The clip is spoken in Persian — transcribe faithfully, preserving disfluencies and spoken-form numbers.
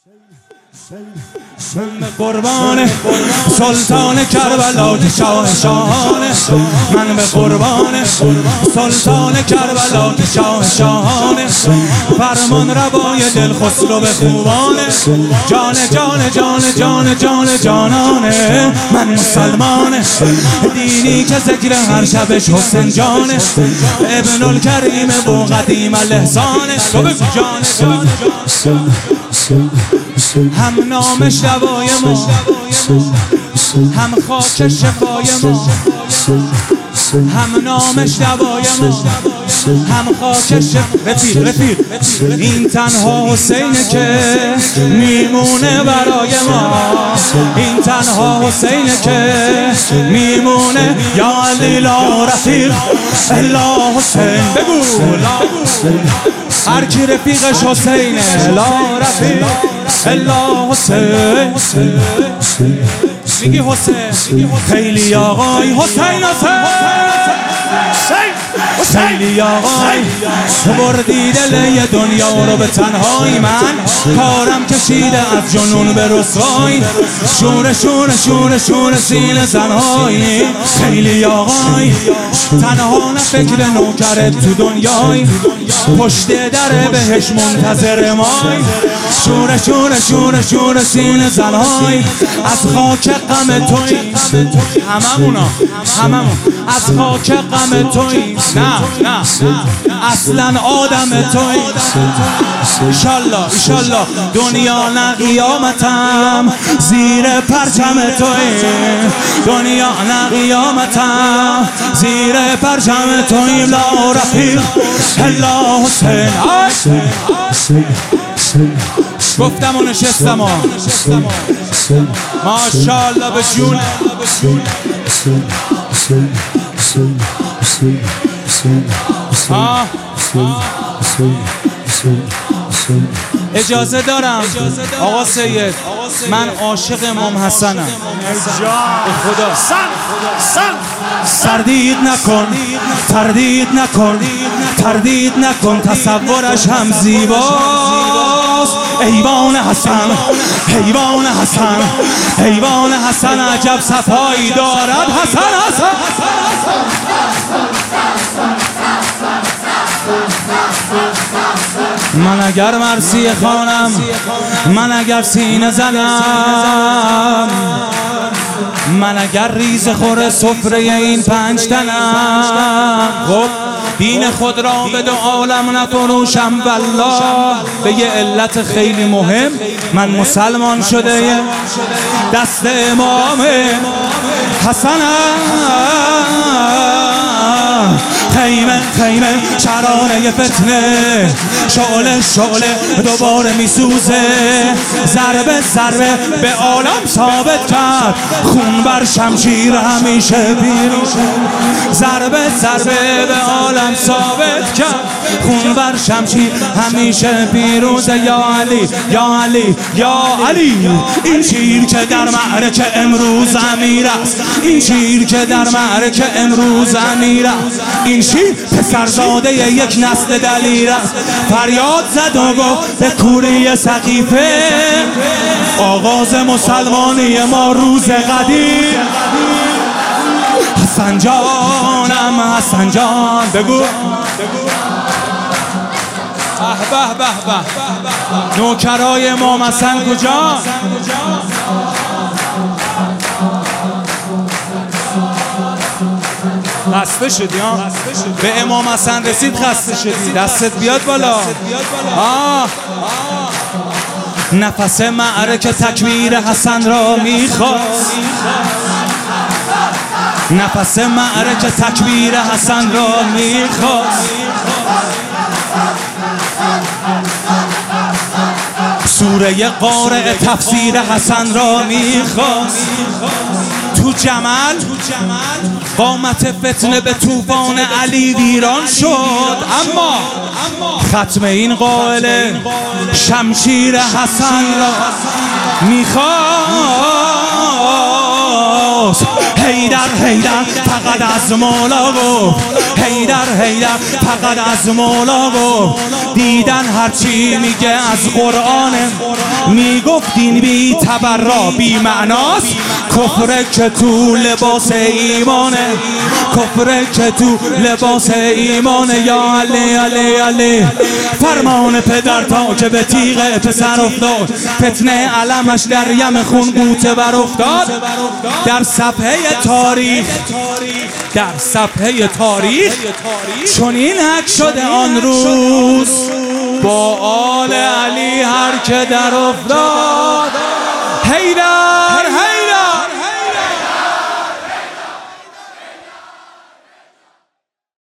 من قربان سلطان کربلا که شاه شاهانه، من به قربان سلطان کربلا که شاه شاهانه، فرمان روای دل خسرو به خوبانه، جان جان جان جان جان جانانه، من مسلمانه دینی که ذکر هر شبش حسین جانه، ابن الکریم بو قدیم الاحسانه، تو بگو جانه جانه، هم نامش دوای ما، هم خاک شفای ما، هم نامش دوای ما، هم خاک شفای. رفیق رفیق این تنها حسینه که میمونه برای ما، این تنها حسینه که میمونه. یا علی لا رفیق الا حسین، بگو هر کی رفیقش حسینه، لا رفیق الا حسین. میگی حسین خیلی آقای حسین حسین خیلی آقای تو بردی دل یه دنیا رو به تنهایی، من کارم کشیده از جنون به رسوایی، شور شور شور شور سینه زنهایی. خیلی آقای تنها نه فکر نوکرت تو دنیایی، پشت در بهش منتظر مای، شور شور شور شور سینه زنهایی. از خاک غم توی هممونا، هممون از خاک غم توی، نه نه اصلا آدم توی. ایشالله ایشالله دنیا نه قیامتم زیر پرچم توی، دنیا نه قیامتم زیر پرچم توی. لا رفیق الا حسین. گفتم و نشستم ها، ماشاءالله به جون. اجازه دارم آقا سید، من عاشق امام حسنم. خدا تردید نکن، تردید نکن، تردید نکن، تصورش هم زیباست. ایوان حسن، ایوان حسن، ایوان حسن عجب صفایی دارد. حسن حسن من اگر مرسی خانم، من اگر سینه زنم، من اگر ریز خور سفره این پنج تنم، خب دین خود را به دو عالم نفروشم والله. به یه علت خیلی مهم من مسلمان شده دست امام حسنم. خیمه خیمه شراره فتنه، شعله شعله دوباره میسوزه، ضربه ضربه به عالم ثابت کرد خون بر شمشیر همیشه پیروز، ضربه ضربه به عالم ثابت کرد خون بر شمشیر همیشه پیروز. یا علی یا علی یا علی، این شیر که در معرکه امروز امیر است، این شیر که در معرکه امروز امیر است، این شیر پسرزاده یک نسل دلیر است. فریاد زد و گفت به کوری سقیفه، آغاز مسلمانی ما روز قدیم. حسن جانم حسن جان، بگو به به به نوکرای امام حسن کجا؟ خسته شدی ها؟ به امام حسن رسید خسته شدی، دستت بیاد بالا. آه نفس معرکه تکبیر حسن را میخواست، نفس معرکه تکبیر حسن را میخواست، سوره قارئ تفسیر حسن را میخواست. تو جمل قامت فتنه به طوفان علی ویران شد، اما ختم این قائله شمشیر حسن را میخواست. حیدر حیدر فقط از مولا گفت، حیدر حیدر فقط از مولا گفت. دیدن هرچی میگه از قرآن، میگه گفت دین بی تبرا بی معناست، کفره که تو لباس ایمانه، کفره که تو لباس ایمانه. یا علی علی علی فرمان پدر تا که به تیغ پسر افتاد، فتنه علمش در یم خون بوته بر افتاد. در صفحه تاریخ در صفحه تاریخ چنین حک شده آن روز، با آل علی هر که در افتاد. حیدر